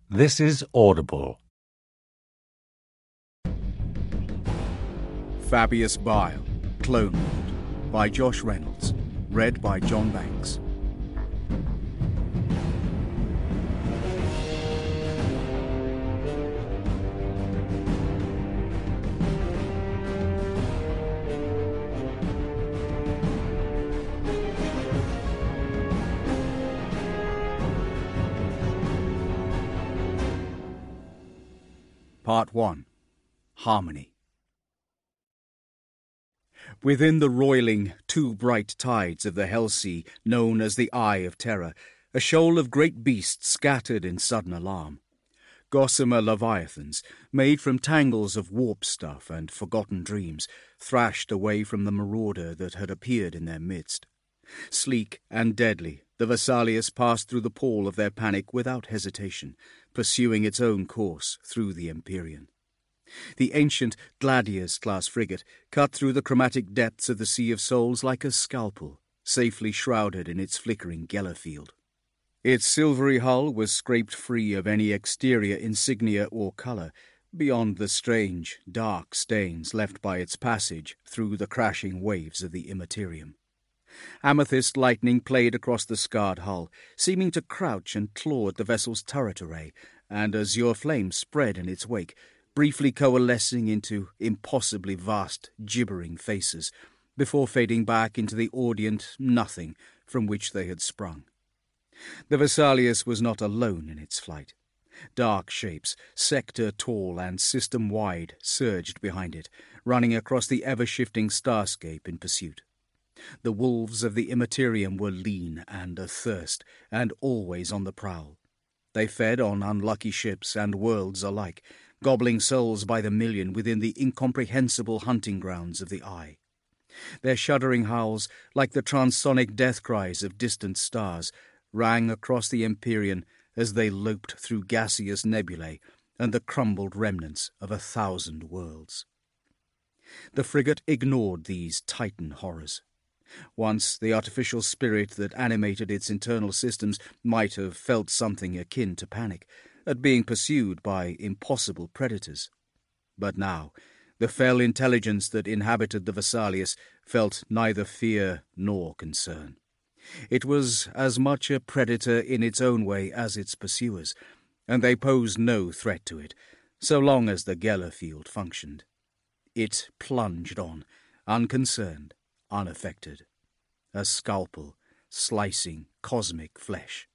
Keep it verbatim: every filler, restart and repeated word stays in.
This is Audible. Fabius Bile, Clone Lord, by Josh Reynolds. Read by John Banks. Part one. Harmony. Within the roiling, too bright tides of the Hell Sea, known as the Eye of Terror, a shoal of great beasts scattered in sudden alarm. Gossamer leviathans, made from tangles of warp stuff and forgotten dreams, thrashed away from the marauder that had appeared in their midst. Sleek and deadly, the Vesalius passed through the pall of their panic without hesitation, pursuing its own course through the Empyrean. The ancient Gladius-class frigate cut through the chromatic depths of the Sea of Souls like a scalpel, safely shrouded in its flickering Gellerfield. Its silvery hull was scraped free of any exterior insignia or colour, beyond the strange, dark stains left by its passage through the crashing waves of the Immaterium. Amethyst lightning played across the scarred hull, seeming to crouch and claw at the vessel's turret array, and azure flame spread in its wake, briefly coalescing into impossibly vast, gibbering faces, before fading back into the audient nothing from which they had sprung. The Vesalius was not alone in its flight. Dark shapes, sector tall and system-wide, surged behind it, running across the ever-shifting starscape in pursuit. The wolves of the Immaterium were lean and athirst, and always on the prowl. They fed on unlucky ships and worlds alike, gobbling souls by the million within the incomprehensible hunting grounds of the Eye. Their shuddering howls, like the transonic death cries of distant stars, rang across the Empyrean as they loped through gaseous nebulae and the crumbled remnants of a thousand worlds. The frigate ignored these Titan horrors. Once the artificial spirit that animated its internal systems might have felt something akin to panic at being pursued by impossible predators. But now, the fell intelligence that inhabited the Vesalius felt neither fear nor concern. It was as much a predator in its own way as its pursuers, and they posed no threat to it, so long as the Gellerfield functioned. It plunged on, unconcerned, unaffected. A scalpel, slicing cosmic flesh.